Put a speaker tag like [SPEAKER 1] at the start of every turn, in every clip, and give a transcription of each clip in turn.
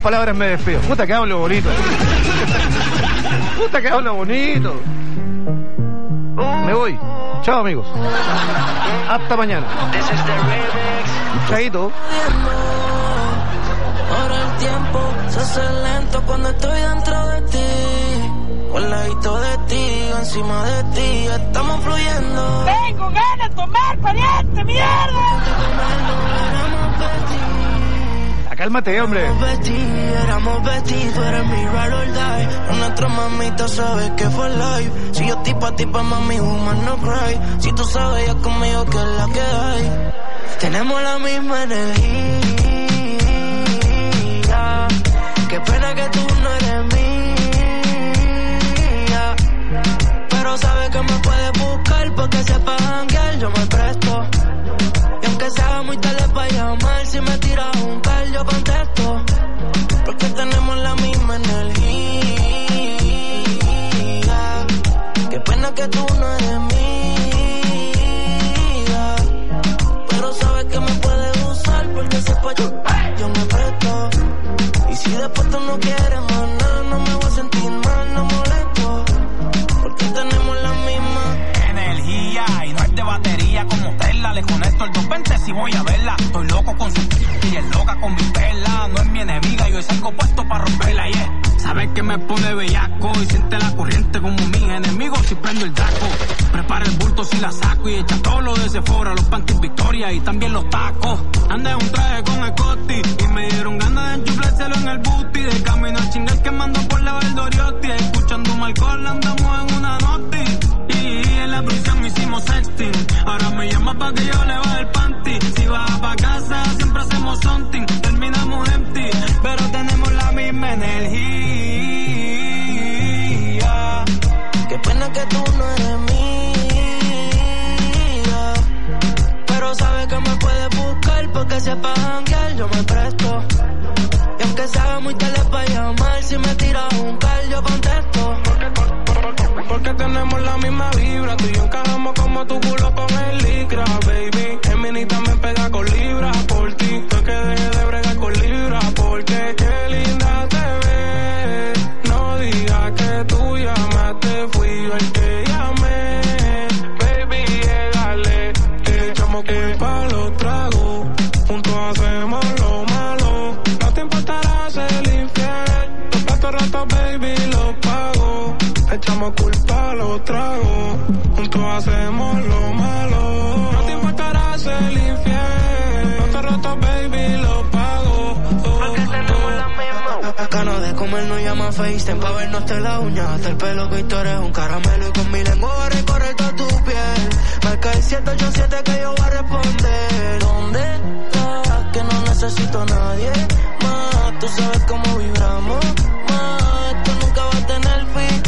[SPEAKER 1] palabras me despido. Puta que hablo bonito. Puta que hablo bonito. Me voy. Chao, amigos. Hasta mañana. Chaito.
[SPEAKER 2] Ahora el tiempo se hace lento cuando estoy dentro de ti. O al ladito de ti, encima de ti, estamos fluyendo.
[SPEAKER 3] Tengo ganas de tomar pariente, mierda.
[SPEAKER 1] Cálmate, hombre.
[SPEAKER 2] Éramos vestidos, tú eres mi ride or die. Con nuestra mamita sabes que fue live. Si yo estoy pa' ti, pa' mami, woman no cry. Si tú sabes ya conmigo que es la que hay. Tenemos la misma energía. Qué pena que tú no eres mía. Pero sabes que me puedes buscar porque sepas janguear, yo me presto. Y aunque sea muy tarde para llamar, si me tiras un call yo contesto. Porque tenemos la misma energía. Qué pena que tú no eres mía. Pero sabes que me puedes usar porque sepa yo me presto. Y si después tú no quieres más nada, no me voy a sentir mal, no molesto. Porque tenemos la misma
[SPEAKER 4] energía. Y no es de batería como Tesla. Le conecto el 220 si voy a verla. Estoy loco con su y es loca con mi perla. No es mi enemiga, yo salgo puesto para romperla, yeah. Sabes que me pone bellaco y siente la corriente como mis enemigos si prendo el daco. Prepara el bulto si la saco y echa todo lo de Sephora, los panties Victoria y también los tacos. Andé en un traje con el Costi y me dieron ganas de enchuflárselo en el booty. De camino al chingal que mando por la Valdoriotti. Escuchando un alcohol andamos en una noti. Y en la prisión hicimos sexting. Ahora me llama pa' que yo le baje el panty. Si vas pa' casa siempre hacemos something. Terminamos empty, pero tenemos la misma energía.
[SPEAKER 2] Qué pena que tú no eres mía. Pero sabes que me puedes buscar porque sepas janguear, yo me presto. Y aunque sea muy tarde para llamar, si me tiras un call yo contesto. Porque tenemos la misma vibra. Tú y yo encajamos como tu culo con el licra, baby. Gemini también pega con libra por ti. No es que deje de bregar con libra porque qué linda te ves. No digas que tú llamaste, fui yo el que llamé. Baby, llegale, echamos culpa a los tragos. Juntos hacemos lo malo. No te importará ser infiel. Los platos rotos, baby, los pago. Echamos culpa a los tragos. Juntos hacemos lo malo. No te importará ser infiel. Los platos rotos, baby, los pago. Porque tenemos la misma. Ganas de comer no llama FaceTime pa' vernos de la uña hasta el pelo que tú eres un caramelo. Y con mi lengua voy a recorrer toda tu piel. Marca el 787 que yo voy a responder. ¿Dónde estás? Que no necesito a nadie más. Tú sabes cómo vibramos más. Esto nunca va a tener fin.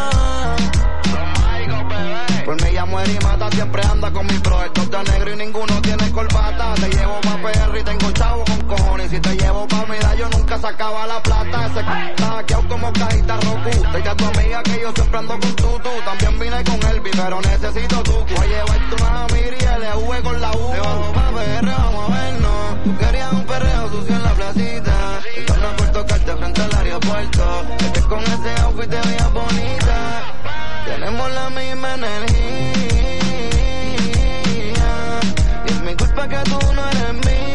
[SPEAKER 5] Por mí ella muere y mata, siempre anda con mi bro. El top de negro y ninguno tiene corbata. Te llevo pa' PR y tengo chavo con cojones. Y si te llevo pa' unidad yo nunca sacaba la plata. Ese está hackeado como cajita Roku. Dile a tu amiga que yo siempre ando con tú. También vine con Elvis, pero necesito tú. Voy a llevarte una amiga y LV con la U. Te vamos pa' PR, vamos a vernos. Tú querías un perreo sucio en la placita. Y yo no por tocarte frente al aeropuerto. Es que con ese outfit te veías bonita. Tenemos la misma energía. Y es mi culpa que tú no eres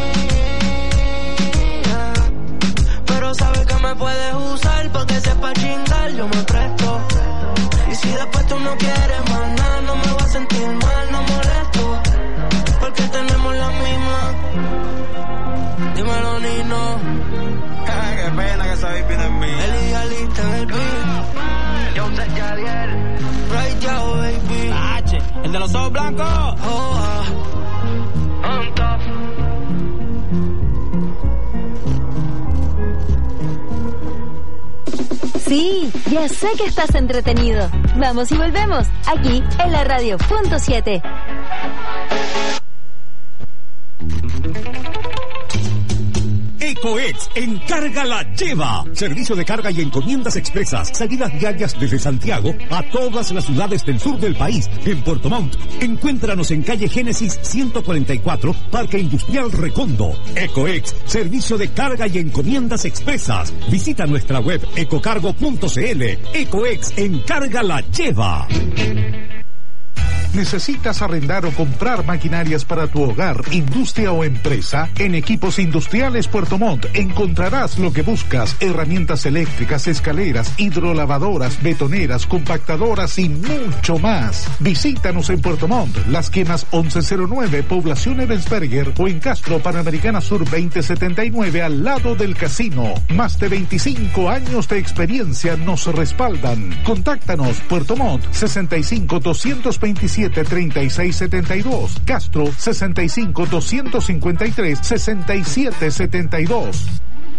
[SPEAKER 5] mía.
[SPEAKER 2] Pero sabes que me puedes usar porque sepa chingar, yo me presto. Y si después tú no quieres más nada, no me voy a sentir mal, no molesto. Porque tenemos la misma. Dímelo, Nino.
[SPEAKER 4] Qué pena que esa baby no es mía.
[SPEAKER 2] El idealista en el beat.
[SPEAKER 4] Yo sé que Ariel.
[SPEAKER 2] Right now, baby.
[SPEAKER 4] H, el de los ojos blancos.
[SPEAKER 2] Oh,
[SPEAKER 4] On top.
[SPEAKER 6] Sí, ya sé que estás entretenido. Vamos y volvemos, aquí en la radio .7.
[SPEAKER 7] Ecoex Encarga la Lleva. Servicio de carga y encomiendas expresas. Salidas diarias desde Santiago a todas las ciudades del sur del país. En Puerto Montt, encuéntranos en calle Génesis 144, Parque Industrial Recondo. Ecoex, servicio de carga y encomiendas expresas. Visita nuestra web ecocargo.cl. Ecoex Encarga la Lleva.
[SPEAKER 8] ¿Necesitas arrendar o comprar maquinarias para tu hogar, industria o empresa? En Equipos Industriales Puerto Montt encontrarás lo que buscas: herramientas eléctricas, escaleras, hidrolavadoras, betoneras, compactadoras y mucho más. Visítanos en Puerto Montt, Las Quemas 1109, Población Ebensberger, o en Castro, Panamericana Sur 2079, al lado del casino. Más de 25 años de experiencia nos respaldan. Contáctanos: Puerto Montt 65 227 3672, Castro 65 253 6772.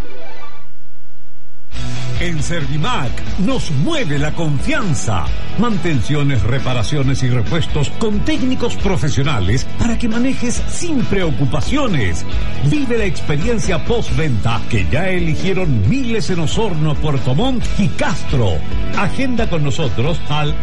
[SPEAKER 7] En Servimac nos mueve la confianza. Mantenciones, reparaciones y repuestos con técnicos profesionales para que manejes sin preocupaciones. Vive la experiencia postventa que ya eligieron miles en Osorno, Puerto Montt y Castro. Agenda con nosotros al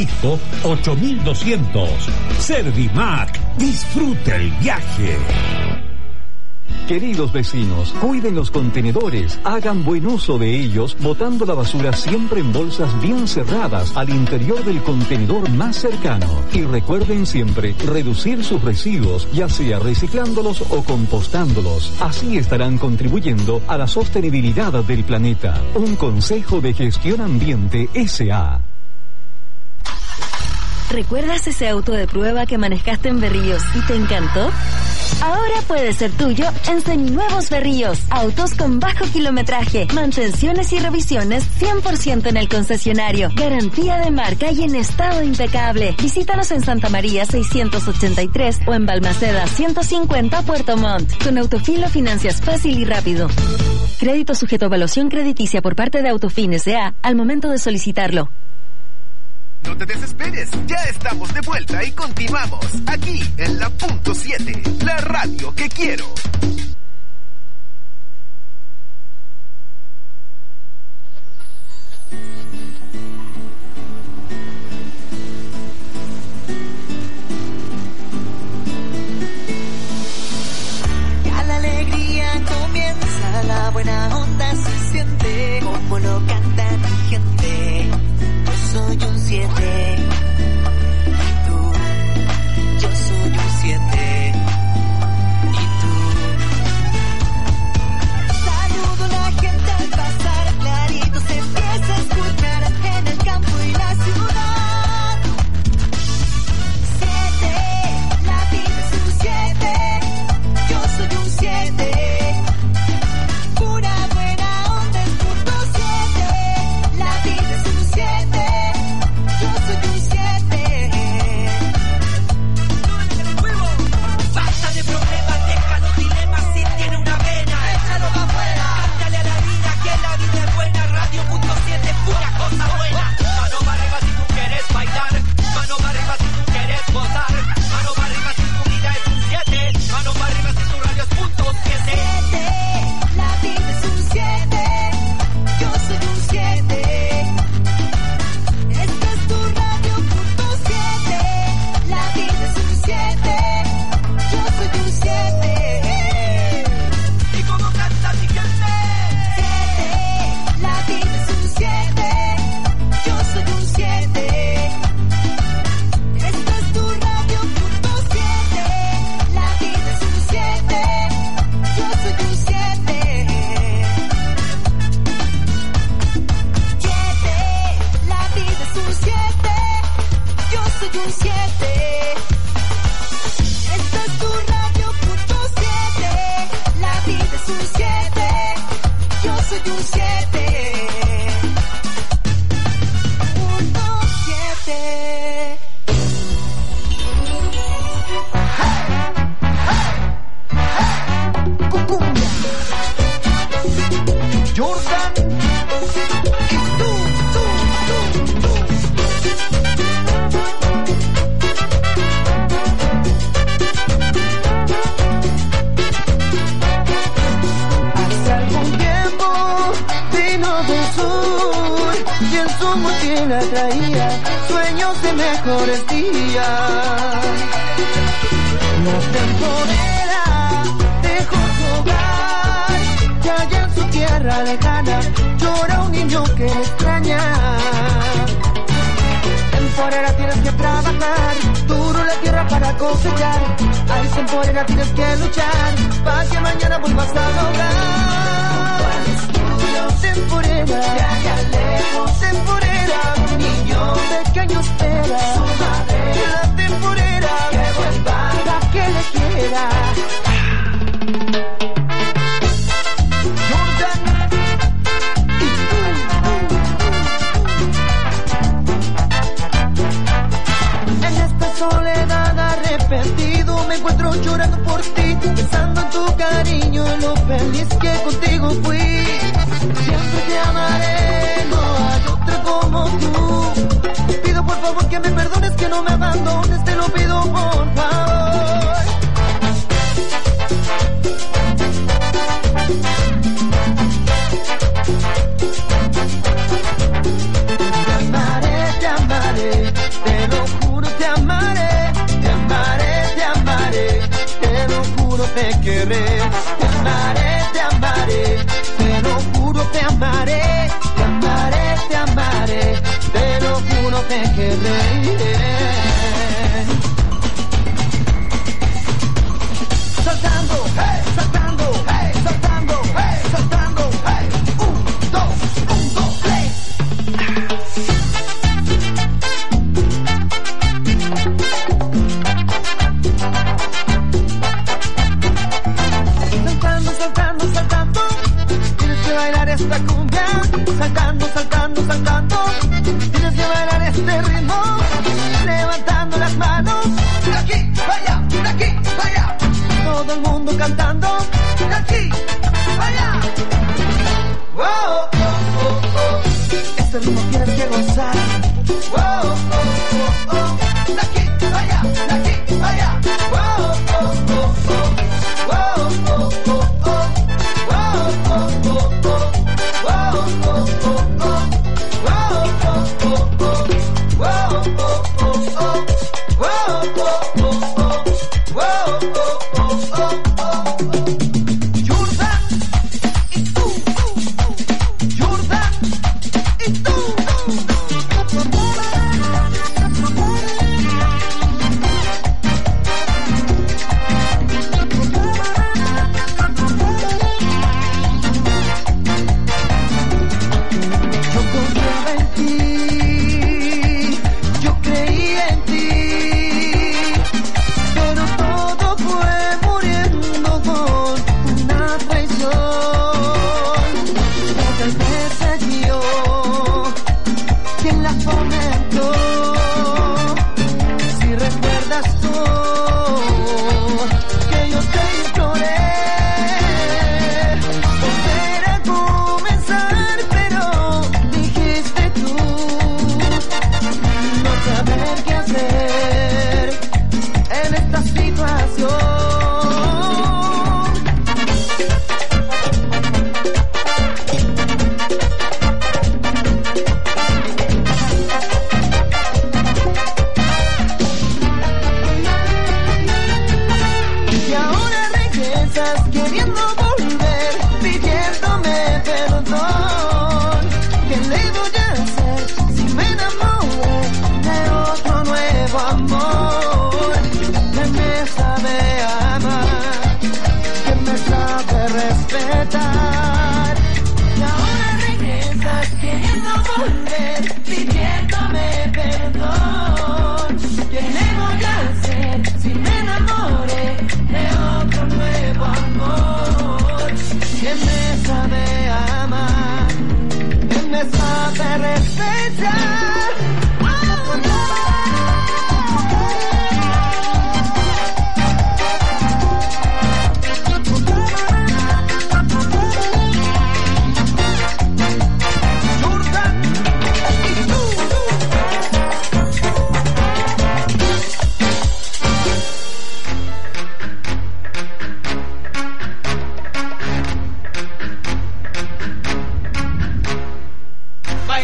[SPEAKER 7] *8200. Servimac, disfruta el viaje.
[SPEAKER 9] Queridos vecinos, cuiden los contenedores, hagan buen uso de ellos, botando la basura siempre en bolsas bien cerradas al interior del contenedor más cercano. Y recuerden siempre reducir sus residuos, ya sea reciclándolos o compostándolos. Así estarán contribuyendo a la sostenibilidad del planeta. Un consejo de Gestión Ambiente S.A.
[SPEAKER 6] ¿Recuerdas ese auto de prueba que manejaste en Berríos y te encantó? Ahora puede ser tuyo en seminuevos Berríos. Autos con bajo kilometraje, mantenciones y revisiones 100% en el concesionario. Garantía de marca y en estado impecable. Visítanos en Santa María 683 o en Balmaceda 150, Puerto Montt. Con Autofin lo financias fácil y rápido. Crédito sujeto a evaluación crediticia por parte de Autofin S.A. al momento de solicitarlo.
[SPEAKER 10] No te desesperes, ya estamos de vuelta y continuamos aquí en la Punto 7, la radio que quiero.
[SPEAKER 2] Ya la alegría comienza, la buena onda se siente, como lo canta mi gente. Soy un 7 y tú, yo soy un 7 y tú. Saludo a la gente al pasar, clarito se empieza a escuchar en el campo y la ciudad. 7, la vida es un 7, yo soy un 7. Pura buena onda es punto 7, la vida es un 7. Basta de problemas, deja los dilemas, si tiene una vena, échalo pa' afuera. Cántale a la vida que la vida es buena, Radio Punto 7 es pura cosa buena. Mano para arriba si tú quieres bailar, mano para arriba si tú quieres gozar, mano para arriba si tu vida es un 7, mano para arriba si tu radio es punto 7. 7, la vida es un 7, yo soy un 7. Esta es tu radio punto 7, la vida es un 7, yo soy un 7. ¿Y cómo canta mi gente? 7, la vida es un 7, yo soy un 7. Esta es tu radio punto 7, la vida es un 7, yo soy un 7. 7, la vida es un 7, yo soy un 7. Esta es tu radio punto 7, la vida es un 7, yo soy un 7. Punto 7. Cucumbia. Jordan y tú.
[SPEAKER 11] I said
[SPEAKER 2] su mochila traía sueños de mejores días. La temporera dejó su hogar y allá en su tierra lejana llora un niño que le extraña. Temporera tienes que trabajar, duro la tierra para cosechar. Ay, temporera tienes que luchar, para que mañana vuelvas a lograr. Temporera, de allá lejos, temporera, un niño pequeño espera su madre. La temporera, que vuelva, para que le quiera. Soledad arrepentido, me encuentro llorando por ti, pensando en tu cariño, en lo feliz que contigo fui. Siempre te amaré, no hay otra como tú. Pido por favor que me perdones, que no me abandones, te lo pido por favor. Te amaré, te lo juro, te amaré, te amaré, te amaré, te lo juro, te querré. Te amaré, te amaré, te lo juro, te amaré, te amaré, te amaré, te lo juro, te querré. Saltando, hey, saltando, hey, saltando, hey, saltando, hey. 1, 2, 1, 2, 3. Saltando, saltando, tienes que bailar esta cumbia. Saltando, saltando, saltando, tienes que bailar este ritmo. Levantando las manos, de aquí, vaya, de aquí, vaya. Todo el mundo cantando, de aquí, vaya. Wow, oh, oh, oh. Este ritmo tienes que gozar. Wow, oh, oh, oh. De aquí, vaya, de aquí, vaya. Wow, oh, oh, oh. Wow, oh, oh, oh. Wow, oh, oh, oh. Wow, oh, oh, oh. Wow, oh, oh, oh. Wow, oh, oh, oh. Wow, oh, oh, oh. Wow, oh, oh, oh. Jordan y tú, Jordan y tú.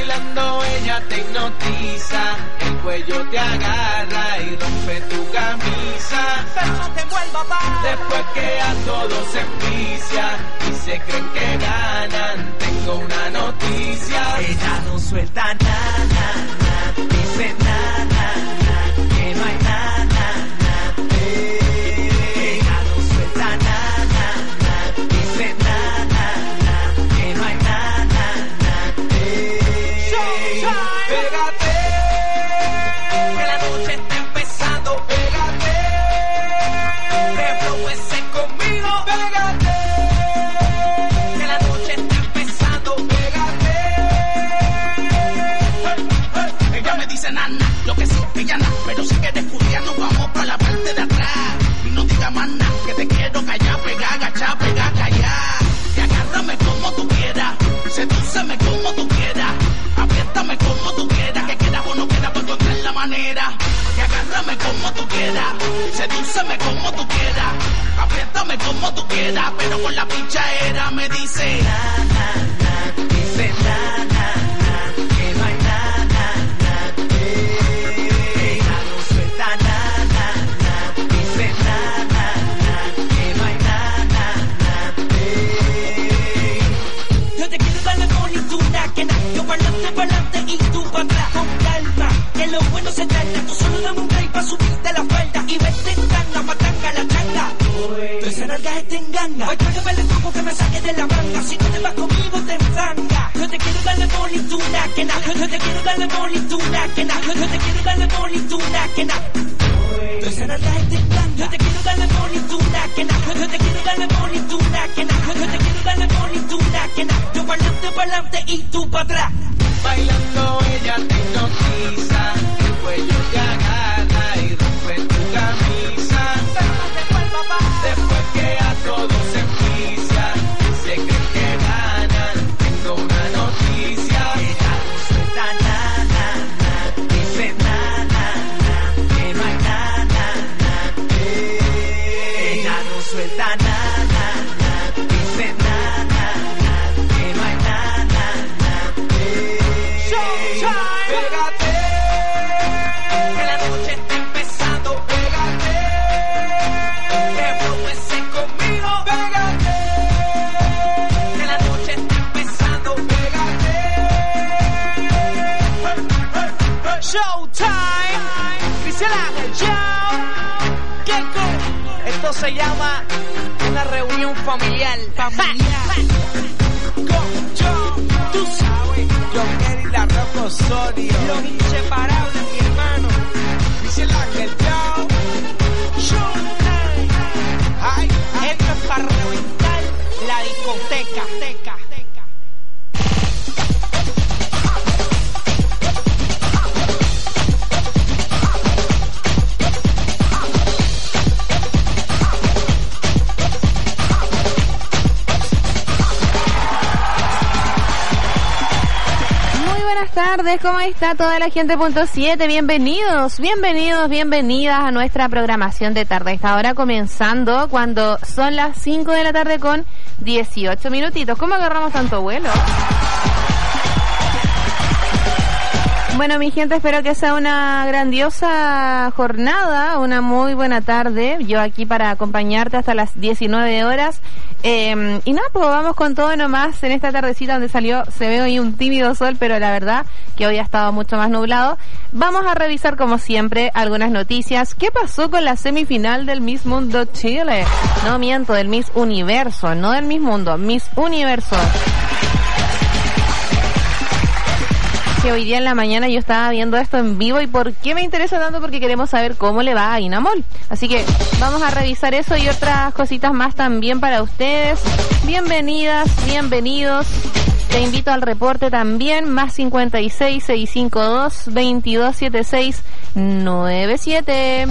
[SPEAKER 11] Bailando ella te hipnotiza, el cuello te agarra y rompe tu camisa.
[SPEAKER 3] Pero no te vuelvas a
[SPEAKER 11] Después que a todos se envicia y se creen que ganan, tengo una noticia.
[SPEAKER 3] Ella no suelta nada, dice nada, que no hay nada, ella no suelta nada, dice nada, que no hay nada,
[SPEAKER 11] Pégate,
[SPEAKER 3] que la noche está empezando,
[SPEAKER 11] pégate,
[SPEAKER 3] reprobese conmigo,
[SPEAKER 11] pégate,
[SPEAKER 3] que la noche está empezando,
[SPEAKER 11] pégate.
[SPEAKER 4] Ella me dice nana, lo que sí, ella nada, pero si quieres estudiar nos vamos para la parte de atrás. Y no diga más nada, que te quiero callar, pegar, agachar, pegar, callar. Y agárrame como tú quieras, sedúceme como tú quieras, apriétame como tú quieras, que quieras o no quieras, pues encontrar la manera. Y agárrame como tú quieras, sedúceme como tú quieras, apriétame como tú quieras, pero con la pichadera me dice
[SPEAKER 3] dice nada, que no hay nada, ella no suelta nada, dice nada, que no hay nada. Yo te quiero dar la bonituna, que nada, yo pa'lante y tú pa' atrás, con calma, que lo bueno se trata, tú solo dame un break pa' subirte la falda y vete en tanga, matanga la changa. Tú esa nalga te enganga, hoy trágame el coco que me saque de la manga, si no te vas conmigo te enfanga. Yo te quiero dar la bonituna, que nada, yo te quiero dar la bonituna, que nada, yo te quiero dar la bonituna, que nada. Tú esa nalga te enganga, yo te quiero dar la bonituna, que nada, yo te quiero dar la bonituna, que nada, yo te quiero dar la bonituna, que nada. Yo pa'lante y tú pa' atrás.
[SPEAKER 11] Bailando ella te hipnotiza, el cuello te agarra y rompe tu camisa.
[SPEAKER 3] Pero no te vuelvas a
[SPEAKER 11] Después que a todos se envicia y se creen que ganan, tengo una noticia.
[SPEAKER 3] ella no suelta nada, dice nada, que no hay nada, ella no suelta nada, dice nada, que no hay nada.
[SPEAKER 11] Pégate,
[SPEAKER 3] Que la noche está empezando,
[SPEAKER 11] pégate,
[SPEAKER 3] reprobese conmigo,
[SPEAKER 11] pégate,
[SPEAKER 3] que la noche está empezando,
[SPEAKER 11] pégate.
[SPEAKER 3] Showtime, Cristian Ángel, show, Keiko. Esto se llama una reunión familiar. Con John, tú sabes, John Kerry, la Rocco Osorio, los inseparables, mi hermano. Cristian Ángel, Showtime. Ay, esto es para reventar la discoteca.
[SPEAKER 12] Buenas tardes, ¿cómo está toda la gente? .7, bienvenidos, bienvenidas a nuestra programación de tarde. Esta hora comenzando cuando son las 5 de la tarde con 18 minutitos. ¿Cómo agarramos tanto vuelo? Bueno, mi gente, espero que sea una grandiosa jornada, una muy buena tarde. Yo aquí para acompañarte hasta las 19 horas. Y nada, pues vamos con todo nomás en esta tardecita donde se ve hoy un tímido sol, pero la verdad que hoy ha estado mucho más nublado. Vamos a revisar como siempre algunas noticias. ¿Qué pasó con la semifinal del Miss Mundo Chile? No miento, del Miss Universo, no del Miss Mundo, Miss Universo. Que hoy día en la mañana yo estaba viendo esto en vivo. ¿Y por qué me interesa tanto? Porque queremos saber cómo le va a Inamol. Así que vamos a revisar eso y otras cositas más también para ustedes. Bienvenidas, bienvenidos. Te invito al reporte también, más 56 652 2276 97.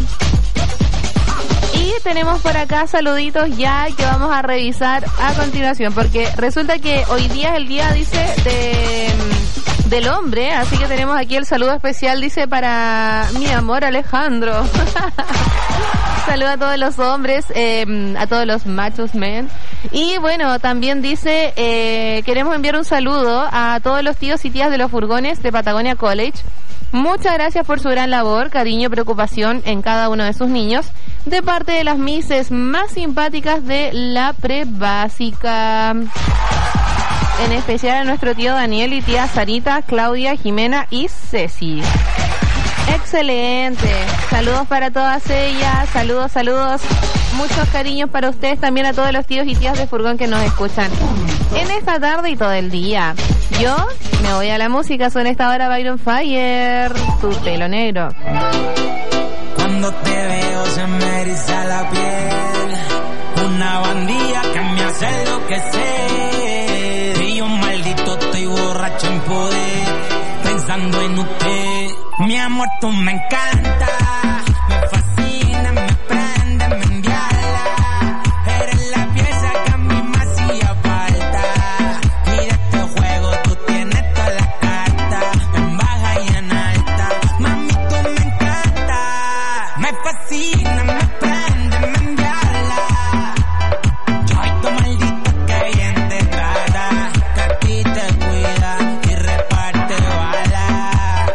[SPEAKER 12] Y tenemos por acá saluditos ya que vamos a revisar a continuación, porque resulta que hoy día es el día, dice, del hombre, así que tenemos aquí el saludo especial, dice, para mi amor Alejandro. saludo a todos los hombres, a todos los machos men. Y bueno, también dice, queremos enviar un saludo a todos los tíos y tías de los furgones de Patagonia College. Muchas gracias por su gran labor, cariño y preocupación en cada uno de sus niños, de parte de las mises más simpáticas de la prebásica. En especial a nuestro tío Daniel y tía Sarita, Claudia, Jimena y Ceci. Excelente. Saludos para todas ellas. Saludos. Muchos cariños para ustedes, también a todos los tíos y tías de furgón que nos escuchan en esta tarde y todo el día. Yo me voy a la música, suena esta hora Byron Fire, Tu pelo negro.
[SPEAKER 4] Cuando te veo se me eriza la piel, una bandilla que me hace enloquecer. Y yo maldito estoy borracho en poder, pensando en usted. Mi amor, tú me encanta, me fascina, me prende, me enviala. Eres la pieza que a mí me hacía falta. Y de este juego tú tienes todas las cartas, en baja y en alta. Mami, tú me encanta, me fascina, me prende, me enviala. Yo y tu maldita que bien te trata, que a ti te cuida y reparte balas.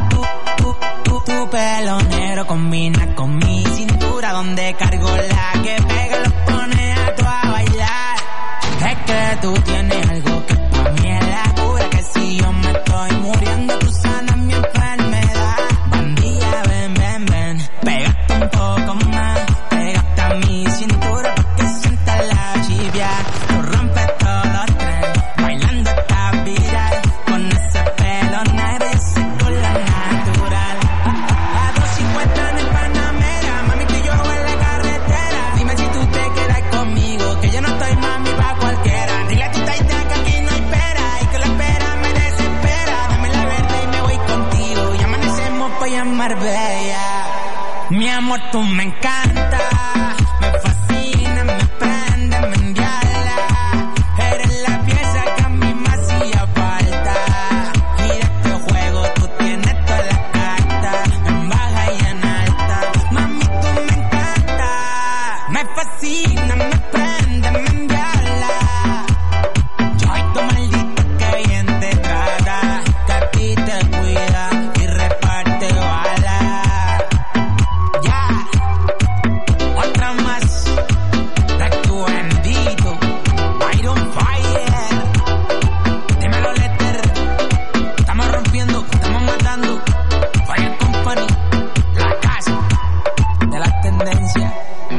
[SPEAKER 4] Tu pelo negro combina con mi cintura, donde cargo la que pega y lo pone a tu a bailar. Es que tú tienes algo que pa' mí es la cura, que si yo me estoy muriendo tú sanas mi enfermedad. Bandilla, ven, pégate un poco más, pégate a mi cintura pa' que sientas la chivia. Tú rompes todos los trenes, bailando esta viral, con ese pelo negro y ese color natural. A 250 en el Panamera, mami, tú y yo en la carretera. Dime si tú te quedas conmigo, que yo no estoy mami pa' cualquiera. Dile a tu taita que aquí no hay pera, y que la espera me desespera. Dame la verde y me voy contigo, y amanecemos pa' allá en Marbella. Mi amor, tú me encanta, me fascina, me prende, me enviala. Eres la pieza que a mí me hacía falta. Y de este juego tú tienes todas las cartas, en baja y en alta. Mami, tú me encanta, me fascina, me prende, me enviala. Yo y tu maldita que bien te trata, que a ti te cuida y reparte balas. Ya, otra más, de tu bendito, Byron Fire. Dímelo, Letter, estamos rompiendo, estamos matando. Fire Company, la casa de las tendencias.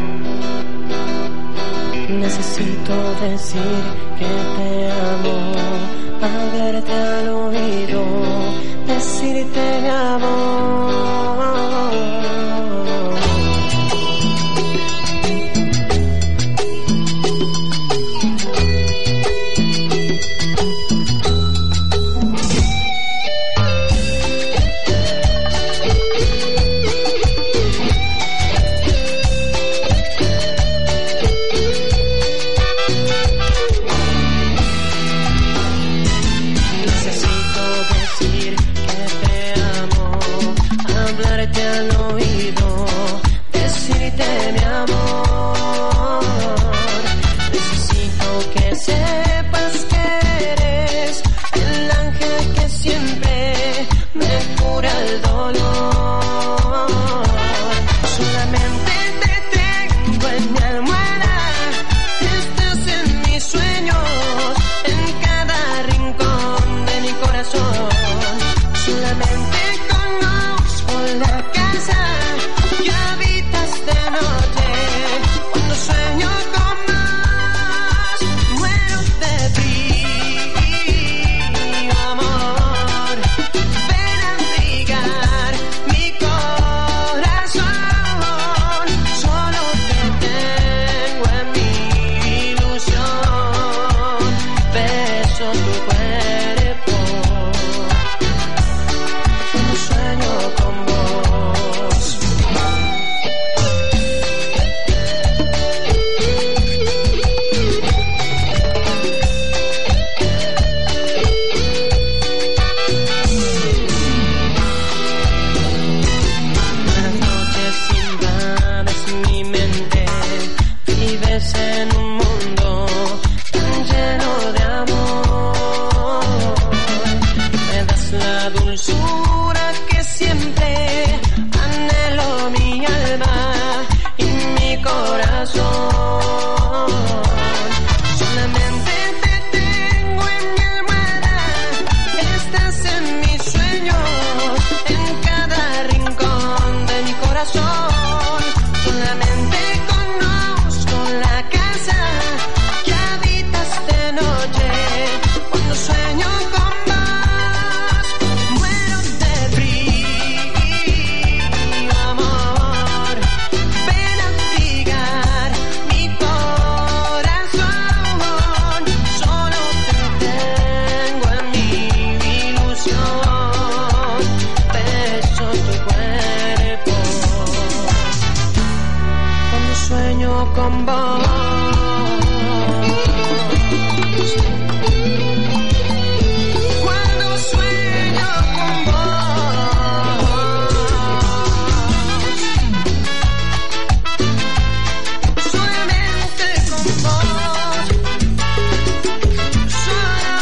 [SPEAKER 13] Necesito decir que te amo, hablarte al oído, decirte mi amor. Necesito decir que te amo, la dulzura que siempre anhelo mi alma y mi corazón. Solamente te tengo en mi almohada, estás en mis sueños, en cada rincón de mi corazón. Solamente conozco la casa que habitas de noche. Cuando sueño con vos, muero de frío, amor. Ven a abrigar mi corazón. Solo te tengo en mi ilusión. Beso tu cuerpo cuando sueño con vos. Cuando sueño con vos, solamente con vos, solo.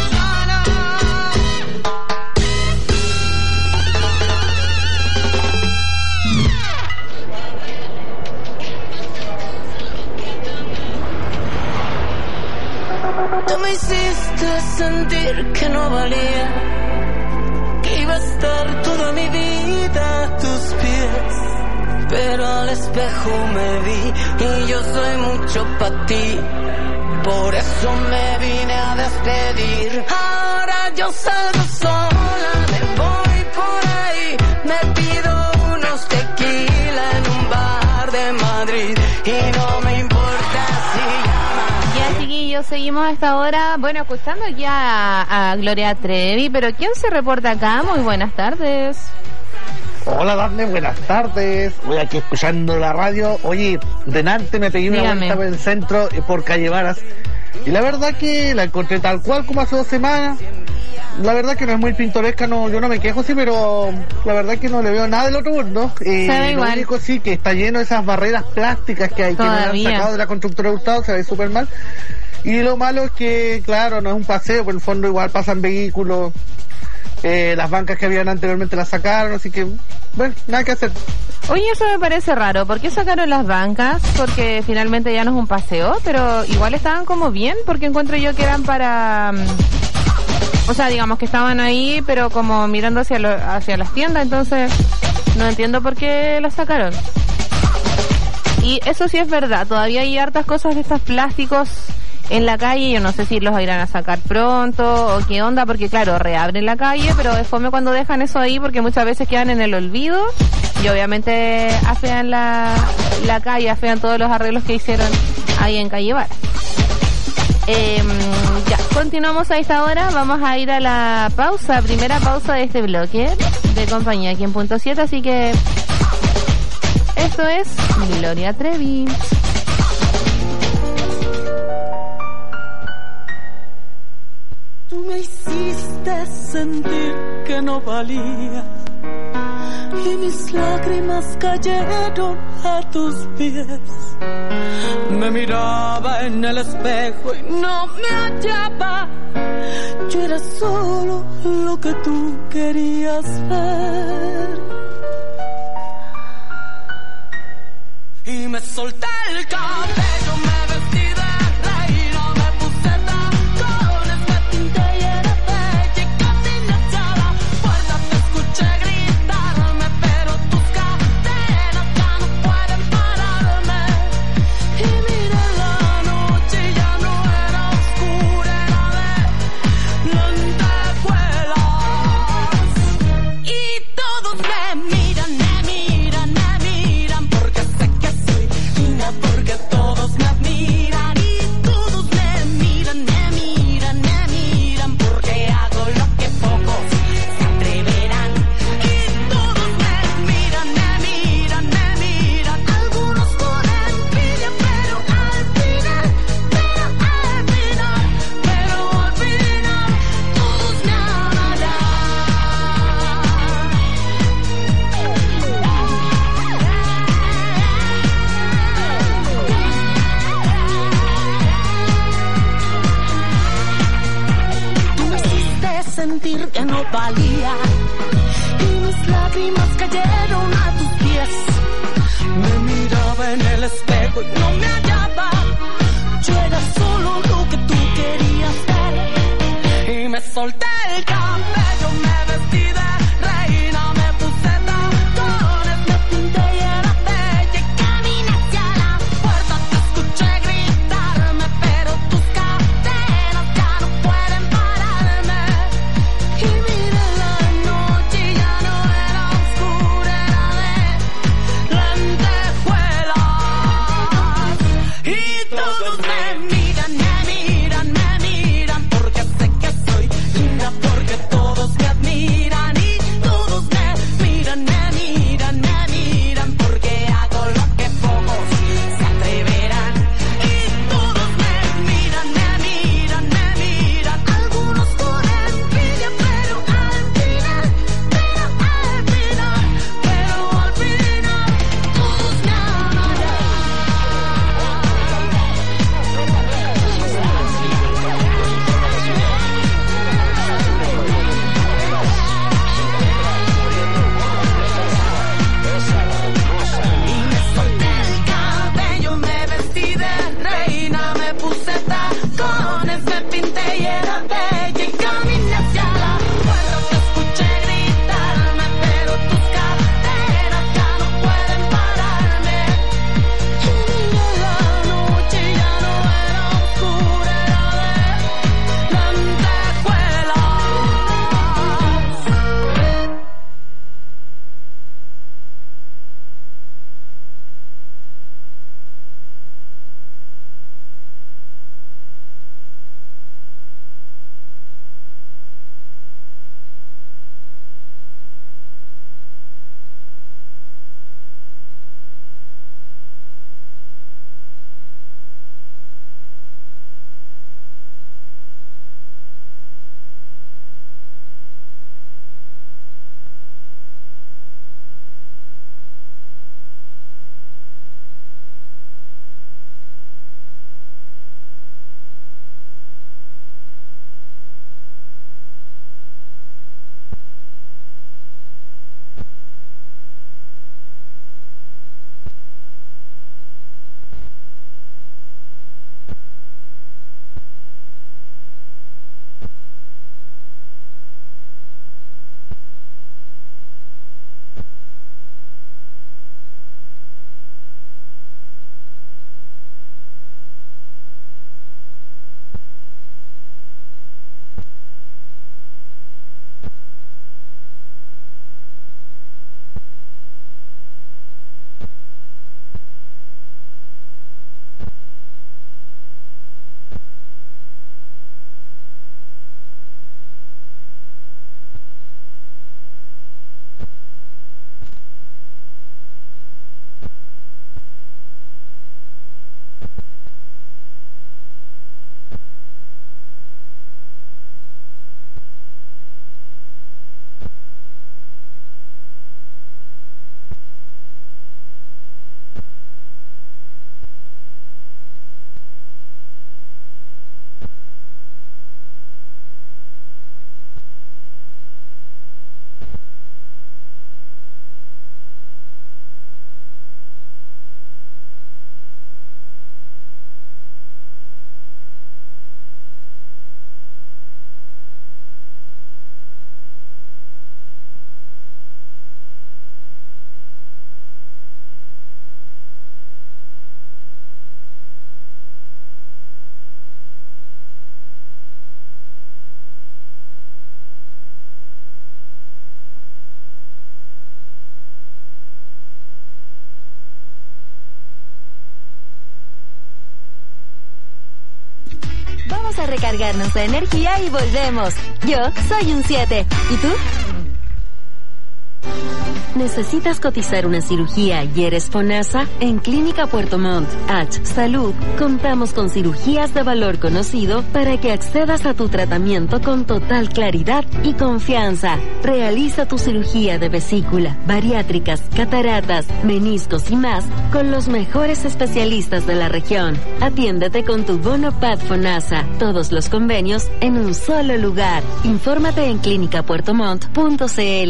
[SPEAKER 13] Tú me hiciste sentir que no valía, que iba a estar toda mi vida a tus pies, pero al espejo me vi y yo soy mucho para ti, por eso me vine a despedir. Ahora yo salgo sola, me voy por ahí, me pido unos tequila en un bar de Madrid y no me importa si
[SPEAKER 12] Ya, chiquillos, seguimos a esta hora, bueno, escuchando ya a Gloria Trevi, pero ¿quién se reporta acá? Muy buenas tardes.
[SPEAKER 1] Hola, Dafne, buenas tardes. Voy aquí escuchando la radio. Oye, delante me pegué una
[SPEAKER 12] Dígame.
[SPEAKER 1] vuelta por el centro por Calle Varas. Y la verdad que la encontré tal cual como hace 2 semanas. La verdad que no es muy pintoresca, no, yo no me quejo, sí, pero la verdad que no le veo nada del otro mundo.
[SPEAKER 12] Se ve
[SPEAKER 1] Lo
[SPEAKER 12] igual.
[SPEAKER 1] único sí que está lleno de esas barreras plásticas que hay, que no le han
[SPEAKER 12] Todavía.
[SPEAKER 1] sacado de la constructora Hurtado, se ve súper mal. Y lo malo es que, claro, no es un paseo, pero en el fondo igual pasan vehículos. Las bancas que habían anteriormente las sacaron, así que, bueno, nada que hacer.
[SPEAKER 12] Oye, eso me parece raro. ¿Por qué sacaron las bancas? Porque finalmente ya no es un paseo, pero igual estaban como bien, porque encuentro yo que eran para... o sea, digamos que estaban ahí, pero como mirando hacia las tiendas, entonces no entiendo por qué las sacaron. Y eso sí es verdad, todavía hay hartas cosas de estos plásticos en la calle, yo no sé si los irán a sacar pronto o qué onda, porque claro, reabren la calle, pero es fome cuando dejan eso ahí porque muchas veces quedan en el olvido y obviamente afean la calle, afean todos los arreglos que hicieron ahí en Calle Varas. Ya, continuamos a esta hora, vamos a ir a la pausa, primera pausa de este bloque de compañía aquí en Punto 7, así que esto es Gloria Trevi.
[SPEAKER 13] Tú me hiciste sentir que no valía y mis lágrimas cayeron a tus pies. Me miraba en el espejo y no me hallaba. Yo era solo lo que tú querías ver. Y me solté el cabello, me vestí de reina, me puse tacones, me pinté y era bella y caminé hacia la puerta. Te escuché gritarme, pero tus cadenas ya no pueden pararme. Y miré la noche y ya no era oscura, era de lentejuelas. Y todos me miran, porque sé que soy linda, porque todos sentir que no valía. Y mis lágrimas cayeron a tus pies. Me miraba en el espejo y no me hallaba. Yo era solo lo que tú querías ser. Y me solté el cabello, me vestí de reina, me puse tacones, me pinté y era bella. Y caminé hacia la puerta, te escuché gritarme, pero tus cadenas ya no pueden pararme. Y miré la noche y ya no era oscura, era de lentejuelas. Y todos me miran, porque sé que soy linda, porque todos me admiran. Y todos me miran, porque hago lo que pocos se atreverán. Y todos me miran, algunos con envidia, pero al final, todos me amarán. Y me solté el cabello, me vestí de reina, me puse tacones, me pinté y era bella. Y caminé hacia la puerta, te escuché gritarme, pero tus cadenas ya no pueden pararme. Y miré la noche y ya no era oscura, era de lentejuelas.
[SPEAKER 6] Vamos a recargarnos de energía y volvemos. Yo soy un 7. ¿Y tú? ¿Necesitas cotizar una cirugía y eres FONASA? En Clínica Puerto Montt, H Salud, contamos con cirugías de valor conocido para que accedas a tu tratamiento con total claridad y confianza. Realiza tu cirugía de vesícula, bariátricas, cataratas, meniscos y más con los mejores especialistas de la región. Atiéndete con tu bono PAD FONASA. Todos los convenios en un solo lugar. Infórmate en clinicapuertomont.cl.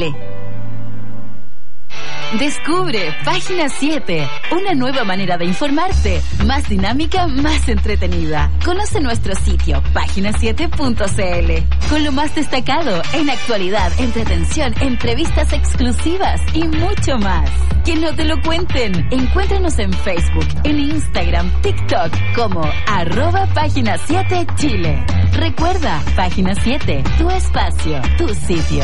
[SPEAKER 14] Descubre Página 7, una nueva manera de informarte, más dinámica, más entretenida. Conoce nuestro sitio, página7.cl, con lo más destacado en actualidad, entretención, entrevistas exclusivas y mucho más. Que no te lo cuenten. Encuéntranos en Facebook, en Instagram, TikTok, como @Página 7 Chile. Recuerda, Página 7, tu espacio, tu sitio.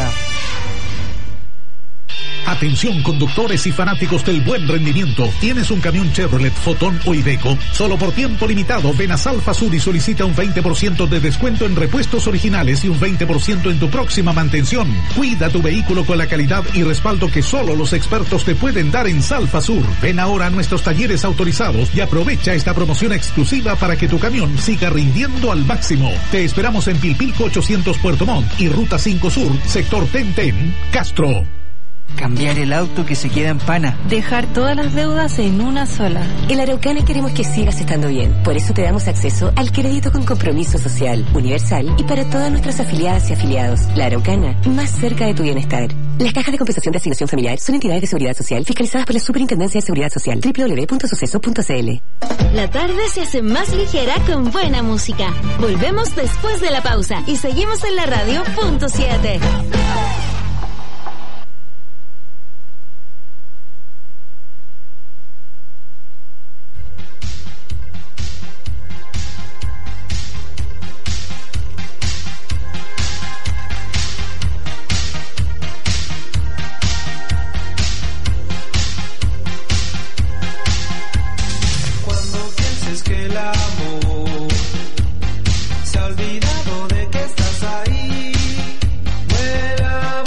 [SPEAKER 8] Atención conductores y fanáticos del buen rendimiento. ¿Tienes un camión Chevrolet, Fotón o Iveco? Solo por tiempo limitado ven a Salfa Sur y solicita un 20% de descuento en repuestos originales y un 20% en tu próxima mantención. Cuida tu vehículo con la calidad y respaldo que solo los expertos te pueden dar en Salfa Sur. Ven ahora a nuestros talleres autorizados y aprovecha esta promoción exclusiva para que tu camión siga rindiendo al máximo. Te esperamos en Pilpilco 800 Puerto Montt y Ruta 5 Sur, sector Tenten, Castro.
[SPEAKER 15] Cambiar el auto que se queda en pana.
[SPEAKER 16] Dejar todas las deudas en una sola.
[SPEAKER 17] En la Araucana queremos que sigas estando bien. Por eso te damos acceso al crédito con compromiso social, universal y para todas nuestras afiliadas y afiliados. La Araucana, más cerca de tu bienestar. Las cajas de compensación de asignación familiar son entidades de seguridad social fiscalizadas por la Superintendencia de Seguridad Social. www.suceso.cl.
[SPEAKER 6] La tarde se hace más ligera con buena música. Volvemos después de la pausa y seguimos en la radio .7.
[SPEAKER 11] Que el amor se ha olvidado de que estás ahí. Vuela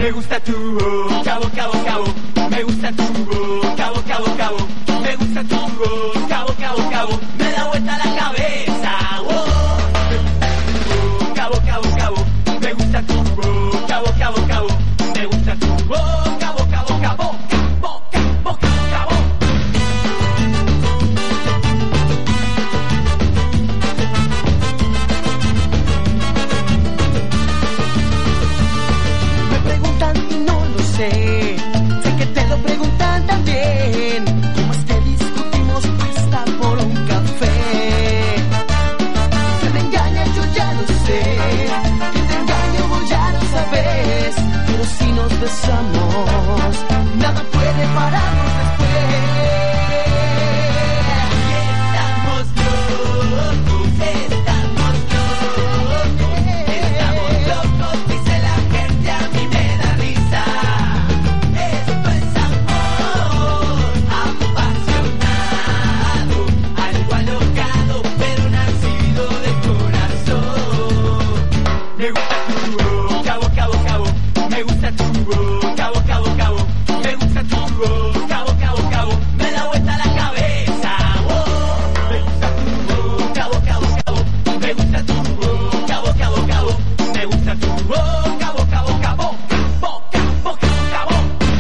[SPEAKER 3] Me gusta tu voz, cabo, cabo, cabo. Me gusta tu voz, cabo, cabo, cabo. Me gusta tu voz, cabo, cabo, cabo. Me da vuelta la cabeza, wow. Cabo, cabo, cabo. Me gusta tu voz, cabo, cabo, cabo. Me gusta tu voz, cabo, cabo, cabo. Cabo, cabo, cabo.
[SPEAKER 11] Me preguntan y no lo sé. Sé que te lo preguntan también. ¿Cómo es que discutimos? Está por un café. Que me engaña, yo ya lo sé. Que te engaño, vos ya lo sabes. Pero si nos besamos, nada puede pararnos después.
[SPEAKER 3] Estamos locos, estamos locos. Estamos locos, dice la gente, a mí me da risa. Esto es amor, apasionado, algo alocado, pero nacido de corazón. Me gusta tu voz, cabo, cabo, cabo. Me gusta tu voz, cabo, cabo, cabo. Me gusta tu voz, cabo, cabo, cabo. Me da vuelta la cabeza, wow. Me gusta tu voz, cabo, cabo, cabo. Me gusta tu voz, cabo, cabo, cabo. Me gusta tu voz, cabo, cabo, cabo. Cabo, cabo, cabo.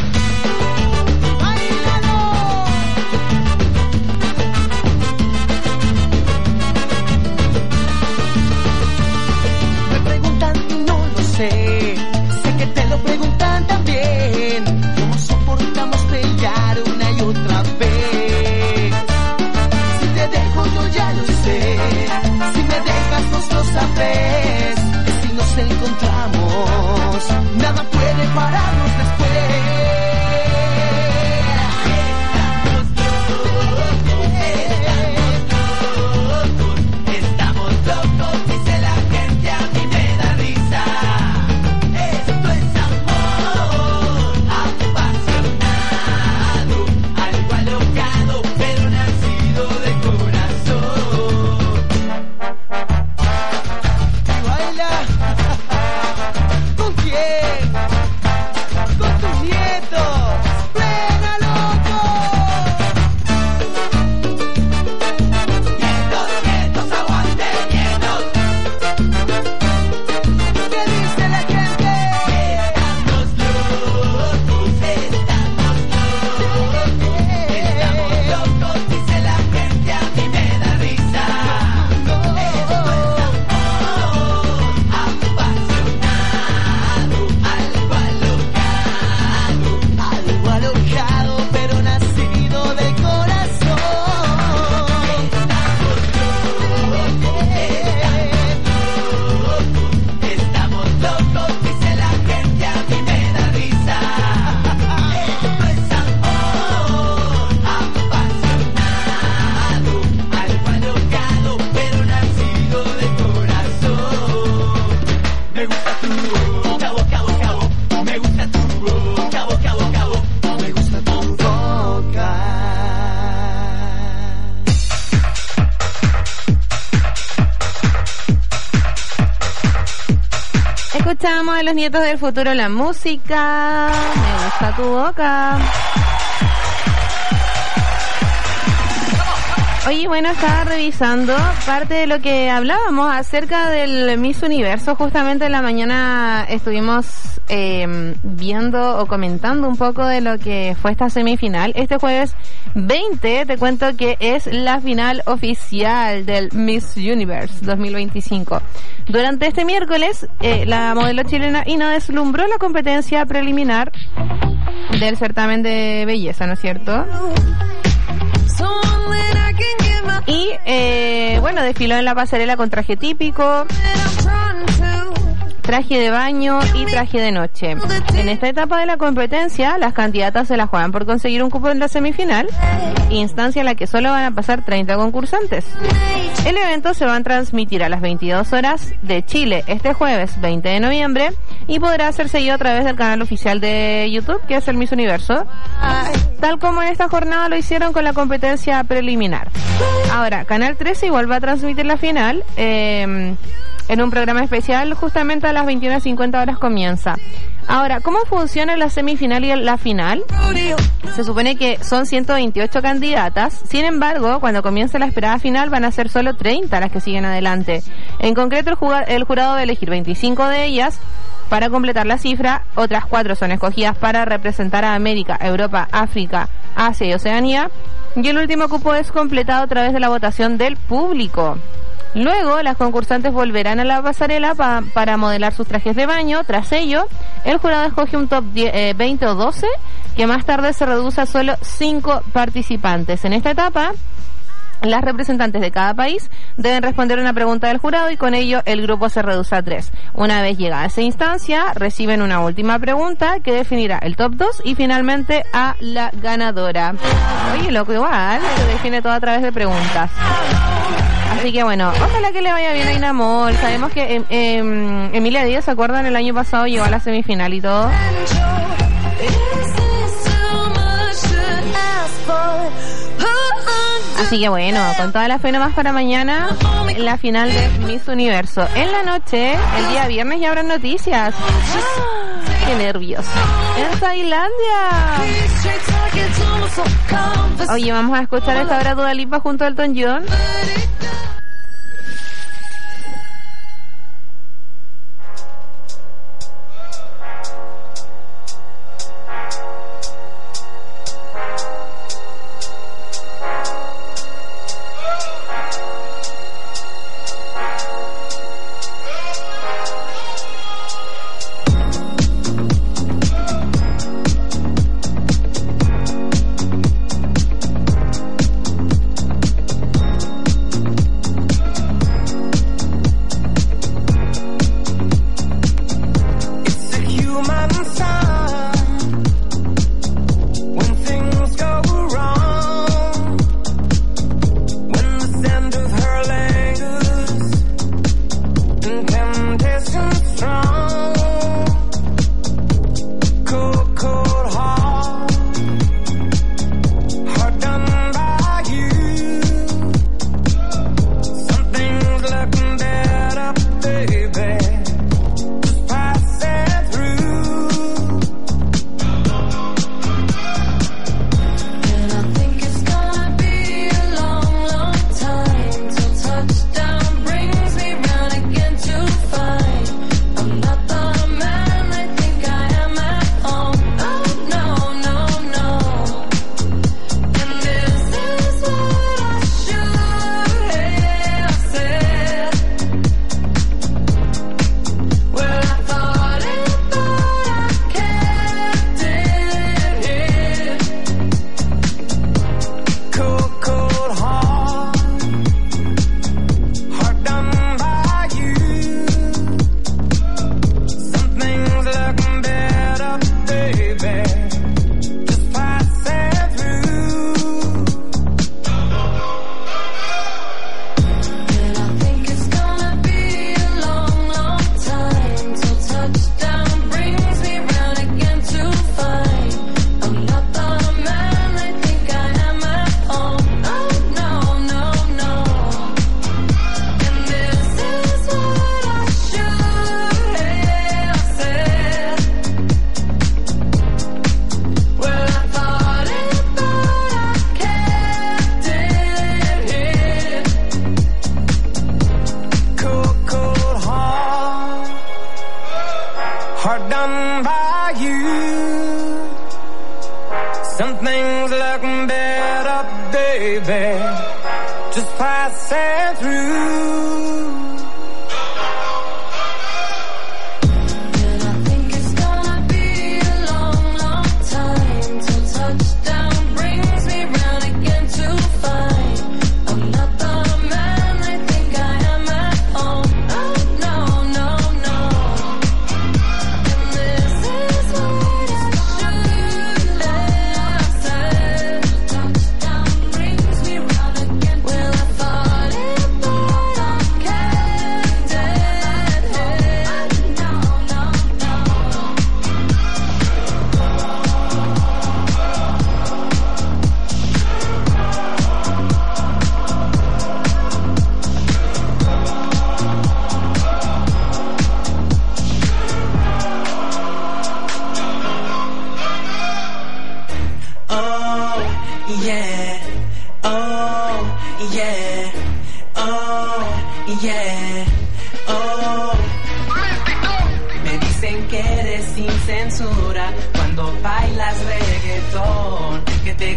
[SPEAKER 11] Me preguntan y no lo sé. Sé que te lo preguntan también. ¿Cómo soportamos pelear una y otra vez? Si te dejo yo ya lo sé. Si me dejas vos lo sabes. Que si nos encontramos, nada puede pararnos después.
[SPEAKER 3] Estamos locos, dice la gente, a mí me da risa. Esto es amor, apasionado, algo alocado, pero nacido de corazón.
[SPEAKER 11] Y baila. ¿Con quién? Con tus nietos. ¡Plena, loco!
[SPEAKER 3] Nietos, aguante, nietos.
[SPEAKER 11] ¿Qué dice la gente?
[SPEAKER 3] Estamos locos, estamos locos, dice la gente, a mí me da risa. Esto es amor, apasionado,
[SPEAKER 11] Algo alocado, pero nacido de corazón.
[SPEAKER 3] estamos locos, dice la gente, a mí me da risa. Esto es amor, apasionado, algo alocado, pero nacido de corazón. Me gusta tu voz, cabo, cabo, cabo. Me gusta tu voz, cabo, cabo, cabo.
[SPEAKER 11] Me gusta tu boca.
[SPEAKER 12] Escuchamos a los nietos del futuro la música. Me gusta tu boca. Oye, bueno, estaba revisando parte de lo que hablábamos acerca del Miss Universo. Justamente en la mañana estuvimos viendo o comentando un poco de lo que fue esta semifinal. Este jueves 20, te cuento que es la final oficial del Miss Universe 2025. Durante este miércoles, la modelo chilena Ina deslumbró la competencia preliminar del certamen de belleza, ¿no es cierto? Y bueno, desfiló en la pasarela con traje típico, traje de baño y traje de noche. En esta etapa de la competencia, las candidatas se la juegan por conseguir un cupo en la semifinal, instancia en la que solo van a pasar 30 concursantes. El evento se va a transmitir a las 22 horas de Chile este jueves 20 de noviembre y podrá ser seguido a través del canal oficial de YouTube, que es el Miss Universo, tal como en esta jornada lo hicieron con la competencia preliminar. Ahora, Canal 13 igual va a transmitir la final en un programa especial, justamente a las 21:50 horas comienza. Ahora, ¿cómo funciona la semifinal y la final? Se supone que son 128 candidatas, sin embargo, cuando comience la esperada final van a ser solo 30 las que siguen adelante. En concreto, el jurado va a elegir 25 de ellas para completar la cifra, otras 4 son escogidas para representar a América, Europa, África, Asia y Oceanía, y el último cupo es completado a través de la votación del público. Luego, las concursantes volverán a la pasarela para modelar sus trajes de baño. Tras ello, el jurado escoge un top 20 o 12, que más tarde se reduce a solo 5 participantes. En esta etapa, las representantes de cada país deben responder una pregunta del jurado y con ello el grupo se reduce a 3. Una vez llegada a esa instancia, reciben una última pregunta que definirá el top 2 y finalmente a la ganadora. Oye, loco, igual, se define todo a través de preguntas. Así que bueno, ojalá que le vaya bien a Inamol. Sabemos que Emilia Díaz, ¿se acuerdan? El año pasado llegó a la semifinal y todo. Así que bueno, con toda la fe nomás para mañana, la final de Miss Universo. En la noche, el día viernes, ya habrán noticias. ¡Ah! ¡Qué nervios! ¡En Tailandia! Oye, vamos a escuchar esta hora Dua Lipa junto a Elton John.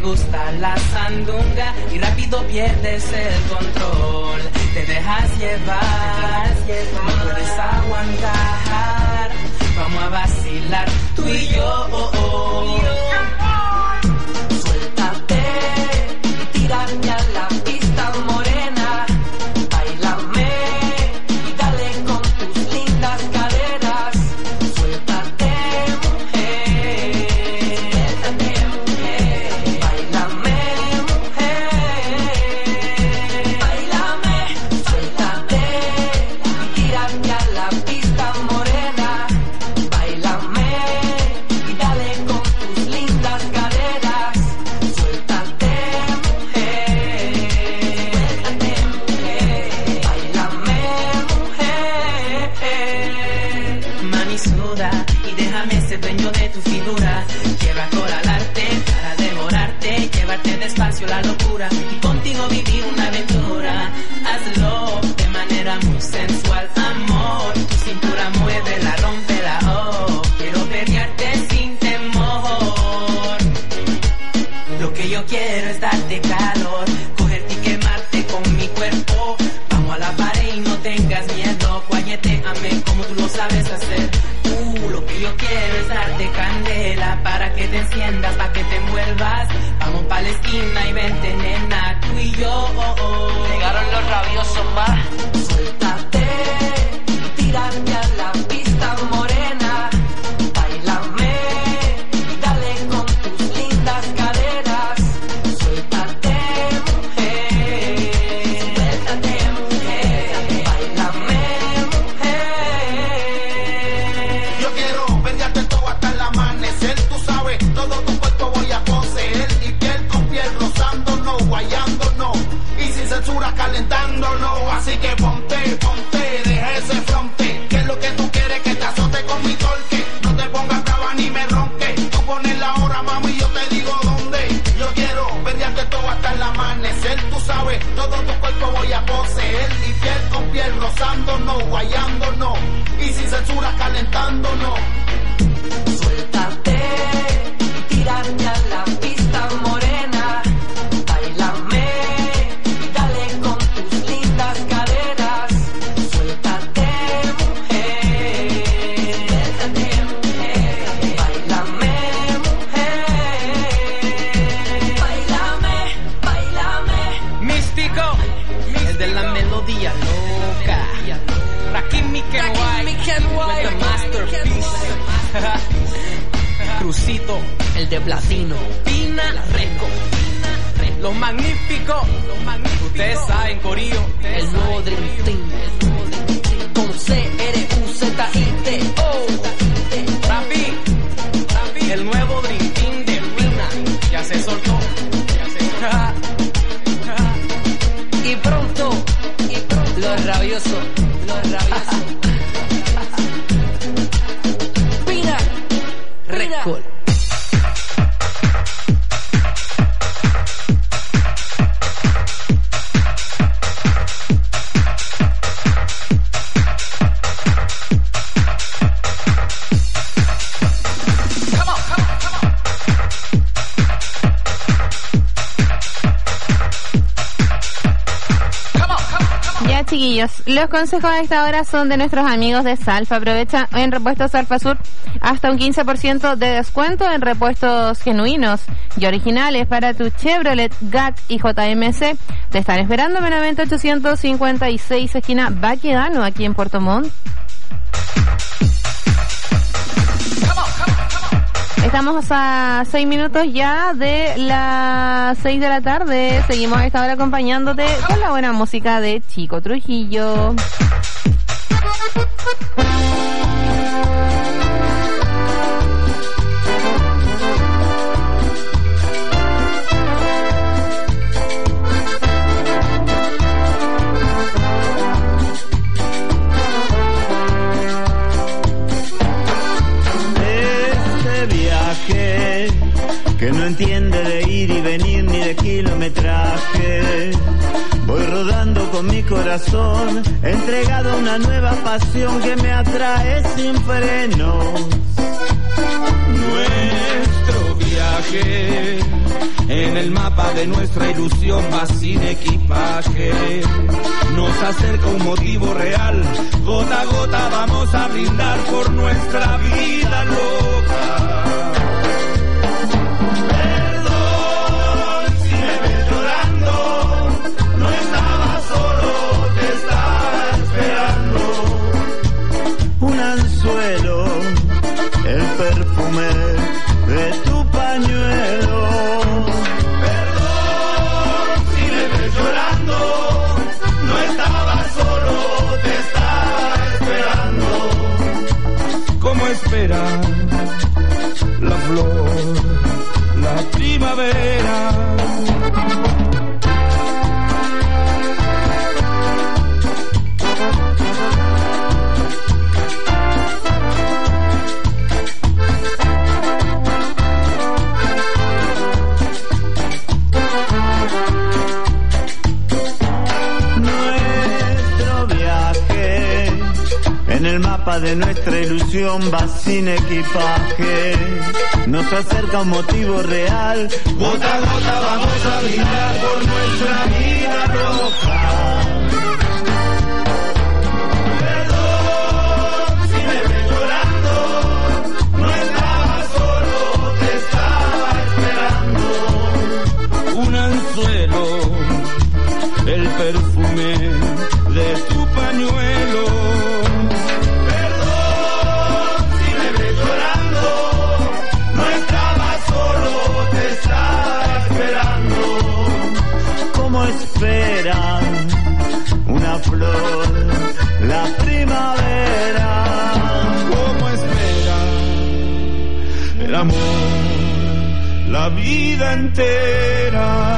[SPEAKER 3] gusta la sandunga y rápido pierdes el control. Te dejas llevar, no puedes aguantar. Vamos a vacilar tú y yo. Suéltate y tírate a la pista morena. Báilame y dale con tus lindas caderas. Suéltate, mujer. Suéltate, mujer. Báilame, mujer. Báilame. Suéltate y tírate a la pista morena. Báilame y dale con tus lindas caderas. Suéltate, mujer. Suéltate, mujer. Báilame, mujer. Mami, suda y déjame ser dueño de tu figura. Quiero acorralarte para devorarte, llevarte despacio la locura y contigo vivir una aventura. Hazlo de manera muy sensual, amor. Tu cintura muévela, rómpela, oh. Quiero pelearte sin temor. Lo que yo quiero es darte calor, cogerte y quemarte con mi cuerpo. Vamos a la pared y no tengas miedo. Guayeteame como tú lo sabes hacer. Lo que yo quiero es darte candela para que te enciendas, para que te envuelvas. Vamos pa' la esquina y vente, nena, tú y yo. Llegaron los rabiosos más. Suéltate y tírate a la pista morena. Báilame y dale con tus lindas caderas. Suéltate, mujer. Suéltate, mujer. Báilame, mujer.
[SPEAKER 5] Yo quiero pelearte todo hasta el amanecer, tú sabes, todo tu cuerpo voy a poseer, y piel con piel rozándonos, guayándonos, y sin censura calentándonos, así que ponte, deja ese fronte, que es lo que tú quieres, que te azote con mi torque, no te pongas brava ni me ronque, tú pones la hora, mami, yo te digo dónde, yo quiero pelearte todo hasta el amanecer, tú sabes, todo tu cuerpo voy a poseer, y piel con piel rozándonos, guayándonos, y sin censura calentándonos. Suéltate y tírate a la pista morena. Báilame y dale con tus lindas caderas. Suéltate, mujer. Suéltate, mujer. Báilame, mujer. Báilame. Místico, el de la melodía loca. Rakim Mikenway, with the masterpiece. Crucito, el de platino. Pina, la Reco. Los magníficos. Ustedes saben, corillo. El nuevo Dream Team. Con C-R-U-Z-I-T-O. Rafi, el nuevo Dream Team de Pina. Ya se soltó. Y pronto, los rabiosos. Pina Record.
[SPEAKER 12] Chiquillos, los consejos a esta hora son de nuestros amigos de Salfa. Aprovecha en Repuestos Salfa Sur hasta un 15% de descuento en repuestos genuinos y originales para tu Chevrolet, GAC y JMC. Te están esperando en Benavente 856, esquina Baquedano, aquí en Puerto Montt. Estamos a 6 minutos ya de las 6 de la tarde. Seguimos a esta hora acompañándote con la buena música de Chico Trujillo.
[SPEAKER 18] Que no entiende de ir y venir ni de kilometraje. Voy rodando con mi corazón, entregado a una nueva pasión que me atrae sin frenos.
[SPEAKER 19] Nuestro viaje viaje. En el mapa de nuestra ilusión va sin equipaje. Nos acerca un motivo real. Gota a gota vamos a brindar por nuestra vida loca.
[SPEAKER 18] Un anzuelo, el perfume de tu pañuelo.
[SPEAKER 19] Perdón si me ves llorando, no estaba solo, te estaba esperando. ¿Cómo espera la flor, la primavera?
[SPEAKER 18] De nuestra ilusión va sin equipaje. Nos acerca un motivo real.
[SPEAKER 19] Gota a gota vamos a brindar por nuestra vida roja. Perdón si me ves llorando, no estaba solo, te estaba esperando. Un anzuelo, el perfume de tu pañuelo.
[SPEAKER 18] Espera una flor, la primavera.
[SPEAKER 19] Como espera el amor, la vida entera.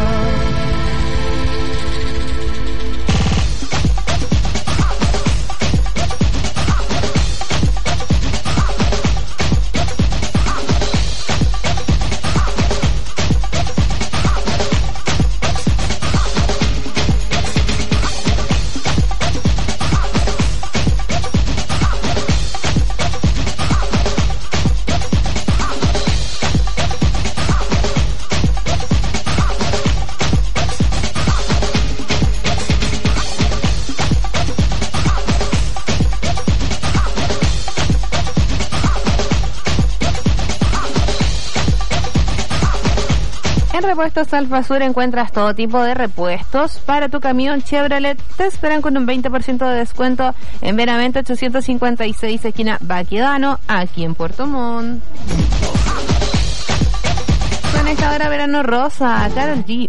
[SPEAKER 12] Repuestos Alfasur encuentras todo tipo de repuestos para tu camión Chevrolet. Te esperan con un 20% de descuento en Benavente 856 esquina Baquedano, aquí en Puerto Montt. Con esta hora verano rosa, Karol G.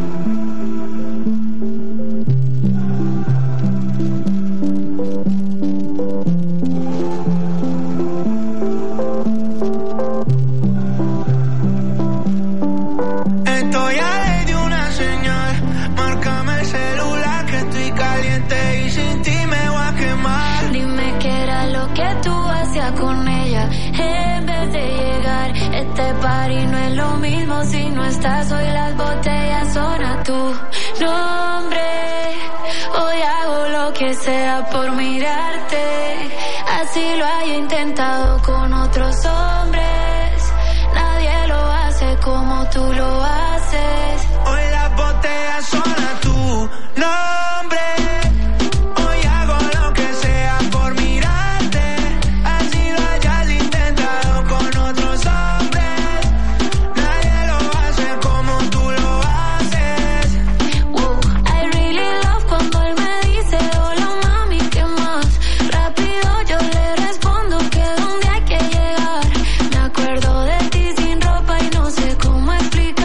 [SPEAKER 13] Con ella en vez de llegar. Este party no es lo mismo si no estás. Hoy las botellas son a tu nombre. Hoy hago lo que sea por mirarte. Así lo haya intentado con otros hombres. Nadie lo hace como tú lo haces.
[SPEAKER 11] Hoy las botellas son a tu nombre.